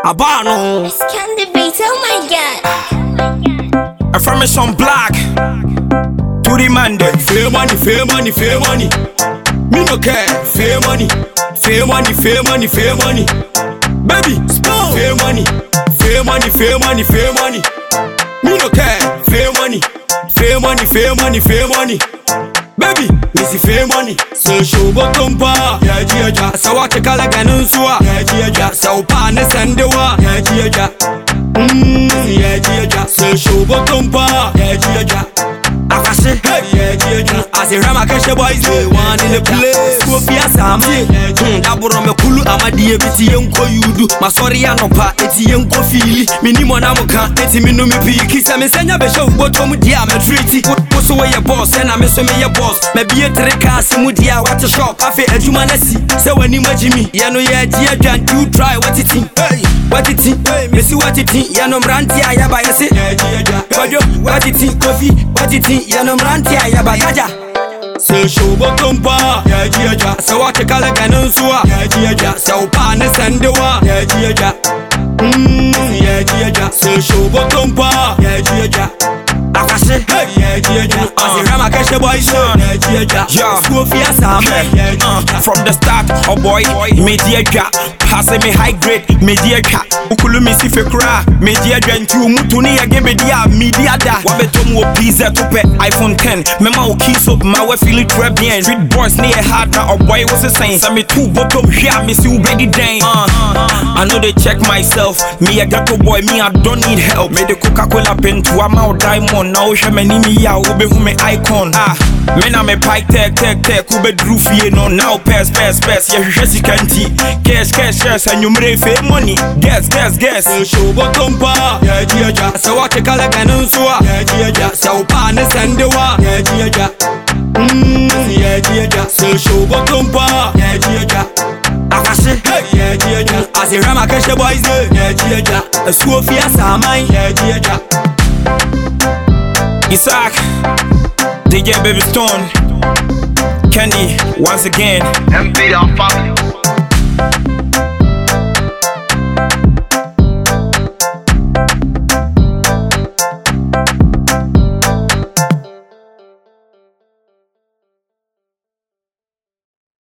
Abano. It's Candy Beat, oh my god. Affirmation black. To the man then. Fair money, fair money, fair money. Me no care. Fair money, fair money, fair money, fair money. Baby, spoon. Fair money, fair money, fair money, fair money. Me no care. Fair money, fair money, fair money, fair money. Baby, missy fair money. So show bottom pa. Yeah, yeah. So what you call a canon swa. Yeah, yeah. So pan the sandewa. Yeah, yeah. Yeah, yeah. So show bottom pa. Yeah, yeah. Akashe, hey, yeah, yeah. As a Ramakashe boys, they one in the place. Sofia Samsi, Daburo me kulu amadi ebiti yenko yudu. Masori anopa eti yenko fili. Minimo namuka eti minu mi piki. Se me senya be show bottom dia me treaty. So we your boss, and I miss me your boss. Maybe a treka, Simudia, what a shock. I feel a humanity. So when you imagine me, you know, yeah, dear, you try what it is. What it is, Missy, what it is, Yanom Rantia, Yaba, say, what it is, coffee, what it is, Yanom Rantia, Yaba, Yaja. So show bottom pa, yeah, yeah. So what you call a canon swa, yeah, yeah. So pan the sandewa, yeah, yeah. Yeah. So show bottom pa, yeah, yeah. Akashe, hey, yeah. As a Ramakashe boys, yeah. Sofia Sam, from the start, oh boy, media ja. Passing me high grade, media ja. Ukulu misi fekra, media gentu mutuni ya gebe dia media da. Wabetom wo pizza tupe iPhone 10. Mema o keys up my way feel it très bien. Street boys near hard now, oh boy what's the saying? Send me two bottom here, me see ready dang. I know they check myself. Me a ghetto boy, me I don't need help. Me the Coca-Cola pen to a mouth diamond. Now she me ni me ya ube hu me icon. Me na me pike tech ube drufie no now pass. Yeah she can't cash and you mre fair money. Guess. Show bottom pa, yeah. So what you call a canon swa, yeah. So pan the sandewa, yeah. Yeah. So show bottom pa, yeah. Akashe, hey, yeah. As a Ramakashe boys, yeah. Sofia Samai, yeah. Isaac, DJ Baby Stone, Candy, once again. MV family.